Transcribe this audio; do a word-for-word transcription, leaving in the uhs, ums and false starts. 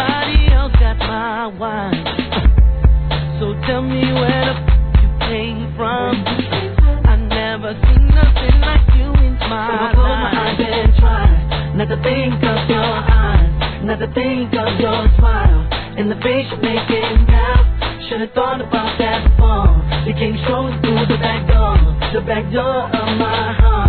Somebody else got my wine. So tell me where the f- you came from. I never seen nothing like you in my life. So I close my eyes and try not to think of your eyes, not to think of your smile, and the face you're making now. Should've thought about that before. You came strolling through the back door, the back door of my heart.